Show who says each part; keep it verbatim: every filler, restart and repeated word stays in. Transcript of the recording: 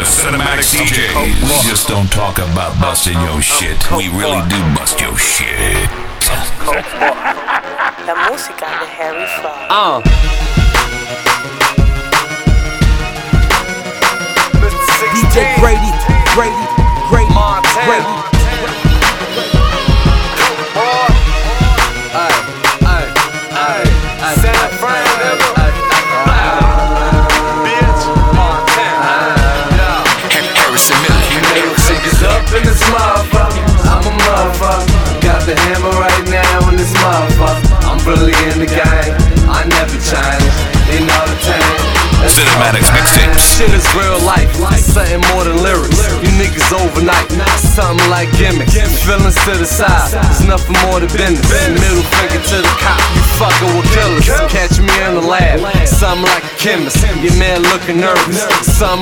Speaker 1: Cinematic D J.
Speaker 2: We just don't talk about busting your shit. We really do bust your shit.
Speaker 3: La música de Harry Fraud.
Speaker 4: Uh.
Speaker 5: D J Grady, Grady, Grady,
Speaker 4: Montana.
Speaker 5: Grady.
Speaker 4: Ay, ay, ay, ay,
Speaker 1: San Fran,
Speaker 4: bitch, Montana.
Speaker 1: Harrison Miller.
Speaker 4: Niggas up in this motherfucker. I'm a motherfucker. Got the hammer right now in this motherfucker. I'm really in the game. I never change. In all the time.
Speaker 1: Cinematics mixtapes.
Speaker 4: Shit is real life, something more than lyrics. You niggas overnight, something like gimmicks. Feelings to the side, it's nothing more than business. Middle finger to the cop, you fucking with killers. Catch me in the lab, something like a chemist. Your man looking nervous, something